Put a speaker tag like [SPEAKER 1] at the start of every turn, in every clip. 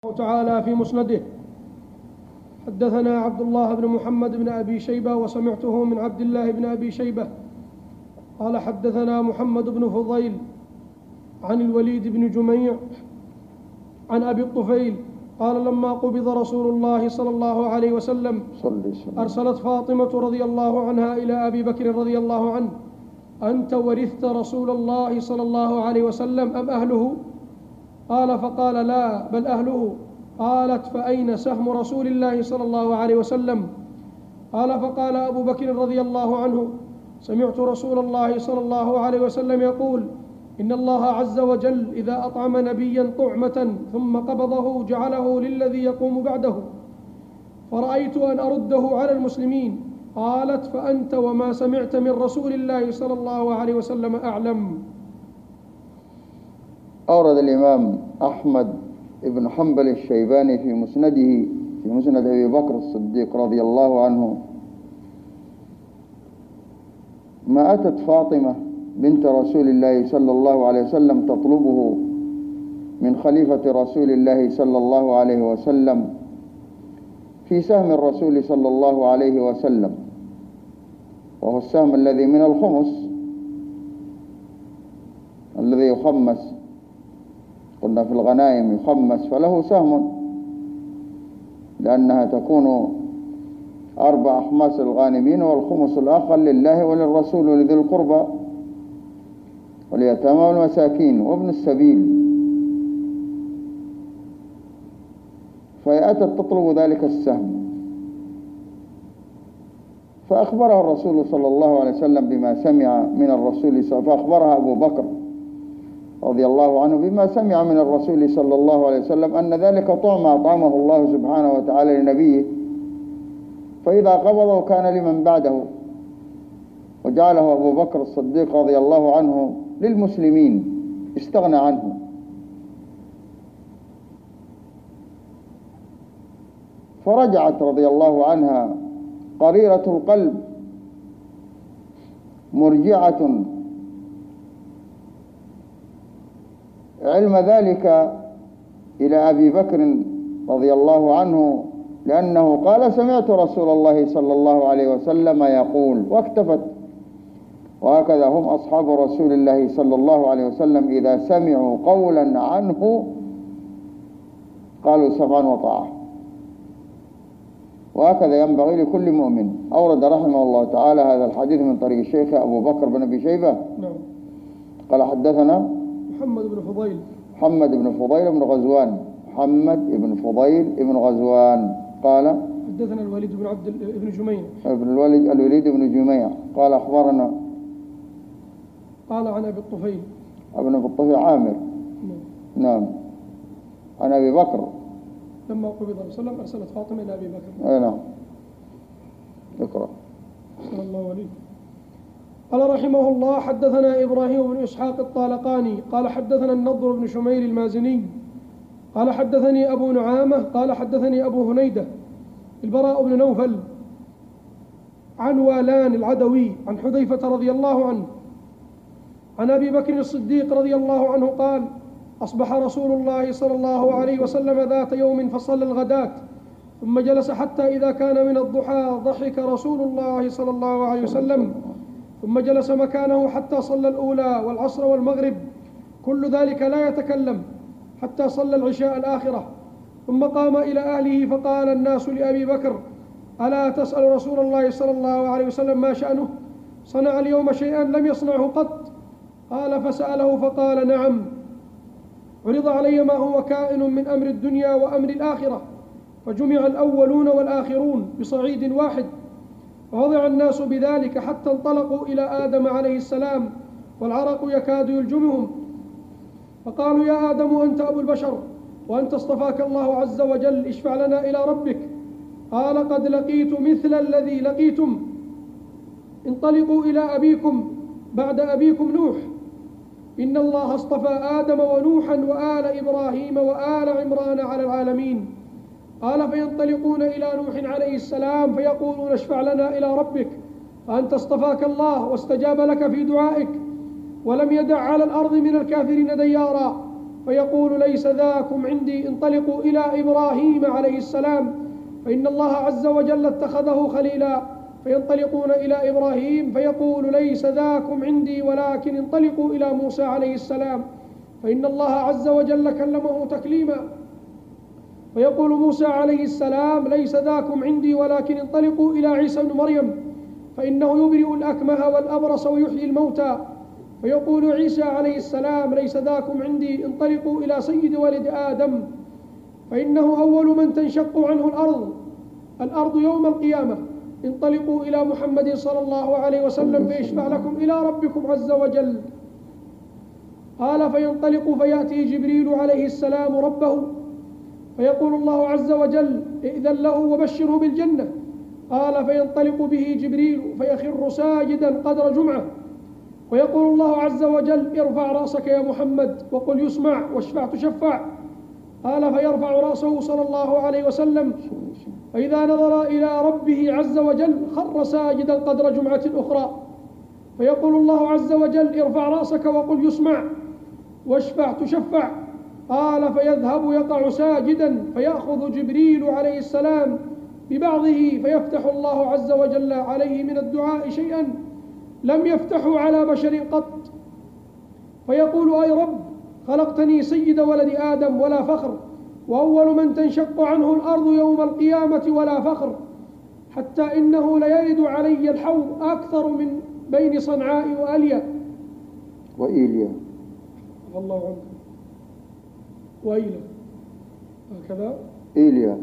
[SPEAKER 1] تعالى في مسنده. حدثنا عبد الله بن محمد بن أبي شيبة وسمعته من عبد الله بن أبي شيبة قال حدثنا محمد بن فضيل عن الوليد بن جميع عن أبي الطفيل قال لما قبض رسول الله صلى الله عليه وسلم أرسلت فاطمة رضي الله عنها إلى أبي بكر رضي الله عنه: أنت ورثت رسول الله صلى الله عليه وسلم أم أهله؟ قال فقال لا بل أهله. قالت فأين سهم رسول الله صلى الله عليه وسلم؟ قال فقال أبو بكر رضي الله عنه: سمعت رسول الله صلى الله عليه وسلم يقول: إن الله عز وجل إذا أطعم نبيا طعمة ثم قبضه جعله للذي يقوم بعده، فرأيت أن أرده على المسلمين. قالت فأنت وما سمعت من رسول الله صلى الله عليه وسلم أعلم.
[SPEAKER 2] أورد الإمام أحمد بن حنبل الشيباني في مسنده في مسند أبي بكر الصديق رضي الله عنه ما أتت فاطمة بنت رسول الله صلى الله عليه وسلم تطلبه من خليفة رسول الله صلى الله عليه وسلم في سهم الرسول صلى الله عليه وسلم، وهو السهم الذي من الخمس الذي يخمس، قلنا في الغنائم يخمس، فله سهم لأنها تكون 4 أخماس الغانمين والخمس الآخر لله وللرسول ولذي القربى واليتامى والمساكين وابن السبيل. فأتت تطلب ذلك السهم، فأخبرها الرسول صلى الله عليه وسلم بما سمع من الرسول، فأخبرها أبو بكر رضي الله عنه بما سمع من الرسول صلى الله عليه وسلم أن ذلك طعم أطعمه الله سبحانه وتعالى لنبيه، فإذا قبضه كان لمن بعده، وجعله أبو بكر الصديق رضي الله عنه للمسلمين، استغنى عنه. فرجعت رضي الله عنها قريرة القلب مرجعة علم ذلك إلى أبي بكر رضي الله عنه، لأنه قال: سمعت رسول الله صلى الله عليه وسلم يقول، واكتفت. وهكذا هم أصحاب رسول الله صلى الله عليه وسلم إذا سمعوا قولا عنه قالوا سمعا وطاعة، وهكذا ينبغي لكل مؤمن. أورد رحمه الله تعالى هذا الحديث من طريق الشيخ أبو بكر بن أبي شيبة.
[SPEAKER 1] نعم.
[SPEAKER 2] قال حدثنا
[SPEAKER 1] محمد بن فضيل
[SPEAKER 2] بن غزوان بن غزوان قال
[SPEAKER 1] حدثنا الوليد بن بن جميع
[SPEAKER 2] الوليد بن جميع قال أخبرنا،
[SPEAKER 1] قال عن أبي الطفيل
[SPEAKER 2] عامر. نعم. عن أبي بكر
[SPEAKER 1] لما قبض الرسول صلى الله عليه وسلم أرسلت فاطمة إلى أبي بكر.
[SPEAKER 2] أي نعم. اقرأ.
[SPEAKER 1] صلى الله عليه. قال رحمه الله: حدثنا إبراهيم بن إسحاق الطالقاني قال حدثنا النضر بن شميل المازني قال حدثني أبو نعامة قال حدثني أبو هنيدة البراء بن نوفل عن والان العدوي عن حذيفة رضي الله عنه عن أبي بكر الصديق رضي الله عنه قال: أصبح رسول الله صلى الله عليه وسلم ذات يوم فصلى الغداة ثم جلس حتى إذا كان من الضحى ضحك رسول الله صلى الله عليه وسلم، ثم جلس مكانه حتى صلى الأولى والعصر والمغرب، كل ذلك لا يتكلم، حتى صلى العشاء الآخرة، ثم قام إلى أهله فقال الناس لأبي بكر: ألا تسأل رسول الله صلى الله عليه وسلم ما شأنه؟ صنع اليوم شيئا لم يصنعه قط؟ قال فسأله فقال: نعم، عرض علي ما هو كائن من أمر الدنيا وأمر الآخرة، فجمع الأولون والآخرون بصعيد واحد، فوضع الناس بذلك حتى انطلقوا إلى آدم عليه السلام والعرق يكاد يلجمهم، فقالوا: يا آدم أنت أبو البشر وأنت اصطفاك الله عز وجل، اشفع لنا إلى ربك. قال: قد لقيت مثل الذي لقيتم، انطلقوا إلى أبيكم بعد أبيكم نوح، إن الله اصطفى آدم ونوحا وآل إبراهيم وآل عمران على العالمين. قال: فينطلقون إلى نوح عليه السلام فيقولون: اشفع لنا إلى ربك، فأنت اصطفاك الله واستجاب لك في دعائك، ولم يدع على الأرض من الكافرين ديارا، فيقول ليس ذاكم عندي، انطلقوا إلى إبراهيم عليه السلام فإن الله عز وجل اتخذه خليلا. فينطلقون إلى إبراهيم فيقول ليس ذاكم عندي ولكن انطلقوا إلى موسى عليه السلام فإن الله عز وجل كلمه تكليما. فيقول موسى عليه السلام ليس ذاكم عندي ولكن انطلقوا إلى عيسى بن مريم فإنه يبرئ الأكمه والأبرص ويحيي الموتى. فيقول عيسى عليه السلام ليس ذاكم عندي، انطلقوا إلى سيد ولد آدم فإنه أول من تنشق عنه الأرض يوم القيامة. انطلقوا إلى محمد صلى الله عليه وسلم فيشفع لكم إلى ربكم عز وجل. قال فينطلق فيأتي جبريل عليه السلام ربه فيقول الله عز وجل ائذن له وبشره بالجنة. قال فينطلق به جبريل فيخر ساجدا قدر جمعة ويقول الله عز وجل ارفع رأسك يا محمد وقل يسمع واشفع تشفع. قال فيرفع رأسه صلى الله عليه وسلم فإذا نظر إلى ربه عز وجل خر ساجدا قدر جمعة أخرى فيقول الله عز وجل ارفع رأسك وقل يسمع واشفع تشفع. قال فيذهب يقع ساجدا فيأخذ جبريل عليه السلام ببعضه فيفتح الله عز وجل عليه من الدعاء شيئا لم يفتحه على بشر قط فيقول أي رب خلقتني سيد ولد آدم ولا فخر وأول من تنشق عنه الأرض يوم القيامة ولا فخر، حتى إنه ليرد علي الحوض أكثر من بين صنعاء
[SPEAKER 2] وإيليا
[SPEAKER 1] الله عنك وإيلة هكذا
[SPEAKER 2] إيليا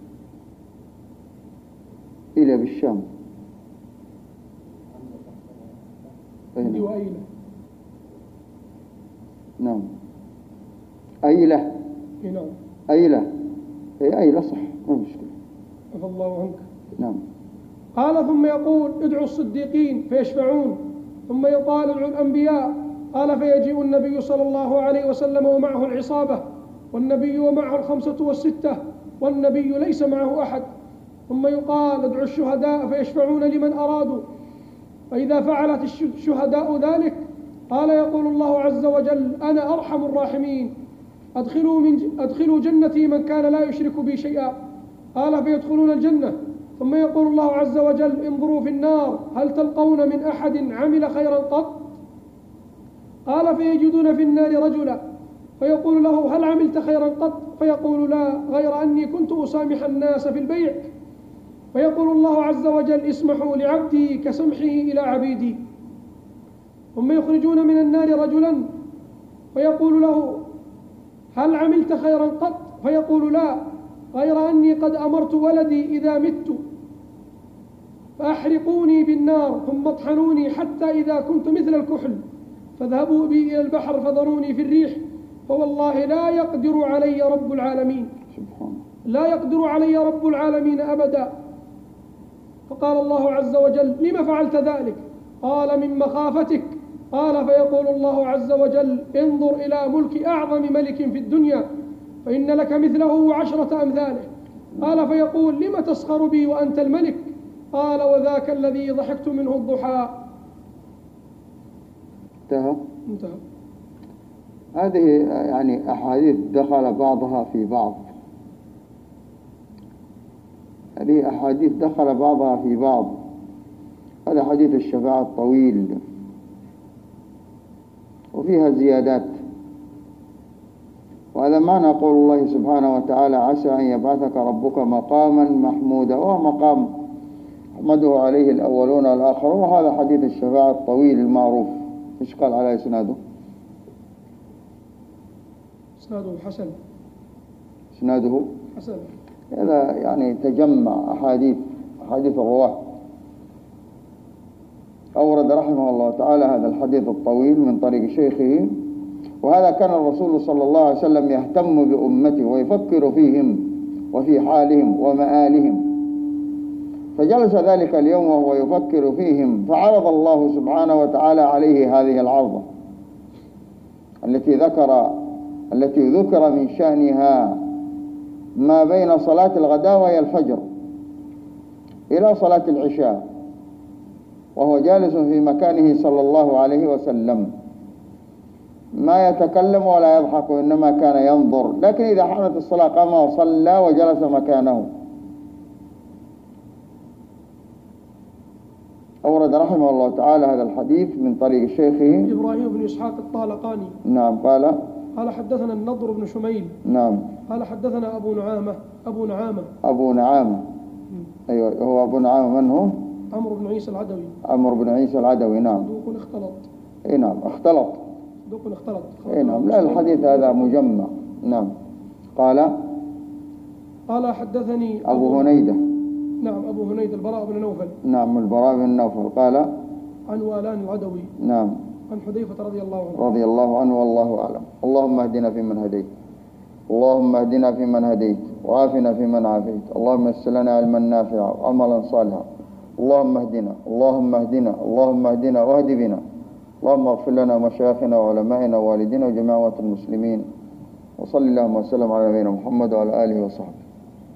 [SPEAKER 2] بالشام
[SPEAKER 1] عندي وأيلة
[SPEAKER 2] نعم أيلة
[SPEAKER 1] نعم
[SPEAKER 2] أيلة أيلة صح ما مشكلة
[SPEAKER 1] عفى الله عنك
[SPEAKER 2] نعم.
[SPEAKER 1] قال ثم يقول ادعوا الصديقين فيشفعون ثم يقال ادعوا الأنبياء. قال فيجيء النبي صلى الله عليه وسلم ومعه العصابة والنبي ومعه 5 و6 والنبي ليس معه أحد. ثم يقال ادعوا الشهداء فيشفعون لمن أرادوا. فإذا فعلت الشهداء ذلك قال يقول الله عز وجل أنا أرحم الراحمين أدخلوا جنتي من كان لا يشرك بي شيئا. قال فيدخلون الجنة. ثم يقول الله عز وجل انظروا في النار هل تلقون من أحد عمل خيرا قط؟ قال فيجدون في النار رجلا فيقول له هل عملت خيرا قط؟ فيقول لا غير أني كنت أسامح الناس في البيع. فيقول الله عز وجل اسمحوا لعبدي كسمحه إلى عبيدي. ثم يخرجون من النار رجلا فيقول له هل عملت خيرا قط؟ فيقول لا غير أني قد أمرت ولدي إذا مت فأحرقوني بالنار ثم اطحنوني حتى إذا كنت مثل الكحل فاذهبوا بي إلى البحر فذروني في الريح فوالله لا يقدر علي رب العالمين لا يقدر علي رب العالمين أبدا. فقال الله عز وجل لما فعلت ذلك؟ قال من مخافتك. قال فيقول الله عز وجل انظر إلى ملك أعظم ملك في الدنيا فإن لك مثله 10 أمثاله. قال فيقول لما تسخر بي وأنت الملك؟ قال وذاك الذي ضحكت منه الضحى. انتهى.
[SPEAKER 2] هذه يعني أحاديث دخل بعضها في بعض. هذه أحاديث دخل بعضها في بعض. هذا حديث الشفاعة الطويل وفيها زيادات، وهذا معنى قول الله سبحانه وتعالى عسى أن يبعثك ربك مقاما محمودا، وهو مقام أحمده عليه الأولون والآخرون. وهذا حديث الشفاعة الطويل المعروف. إيش قال على إسناده؟
[SPEAKER 1] إسناده حسن.
[SPEAKER 2] إسناده
[SPEAKER 1] حسن.
[SPEAKER 2] هذا يعني تجمع أحاديث الرواة. أورد رحمه الله تعالى هذا الحديث الطويل من طريق شيخه. وهذا كان الرسول صلى الله عليه وسلم يهتم بأمته ويفكر فيهم وفي حالهم ومآلهم، فجلس ذلك اليوم وهو يفكر فيهم فعرض الله سبحانه وتعالى عليه هذه العرضة التي ذكر من شأنها ما بين صلاة الغداء وهي الفجر إلى صلاة العشاء وهو جالس في مكانه صلى الله عليه وسلم. ما يتكلم ولا يضحك، إنما كان ينظر. لكن إذا حانت الصلاة قام وصلى وجلس مكانه. أورد رحمه الله تعالى هذا الحديث من طريق شيخه
[SPEAKER 1] إبراهيم بن إسحاق الطالقاني.
[SPEAKER 2] نعم.
[SPEAKER 1] قال حدثنا النضر بن شميل.
[SPEAKER 2] نعم.
[SPEAKER 1] قال حدثنا أبو نعامة.
[SPEAKER 2] أيوة، هو أبو نعامة من هو؟
[SPEAKER 1] عمرو بن عيسى العدوي.
[SPEAKER 2] عمرو بن عيسى العدوي. نعم.
[SPEAKER 1] صدوق اختلط.
[SPEAKER 2] اي نعم، اختلط.
[SPEAKER 1] صدوق اختلط.
[SPEAKER 2] اي نعم، لا الحديث هذا مجمع. نعم. قال
[SPEAKER 1] حدثني
[SPEAKER 2] أبو هنيدة.
[SPEAKER 1] نعم، أبو هنيدة البراء بن نوفل.
[SPEAKER 2] نعم، البراء بن نوفل. قال
[SPEAKER 1] عن والان العدوي.
[SPEAKER 2] نعم.
[SPEAKER 1] عن حذيفة رضي
[SPEAKER 2] الله عنه والله أعلم. اللهم اهدنا فيمن هديت، اللهم اهدنا فيمن هديت، وعافنا فيمن عافيت، اللهم يسر لنا علما نافعا وعملا صالحا، اللهم اهدنا اللهم اهدنا اللهم اهدنا واهد بنا، اللهم اغفر لنا مشايخنا وعلمائنا ووالدينا وجميع المسلمين، وصلى اللهم وسلم على نبينا محمد وعلى آله وصحبه.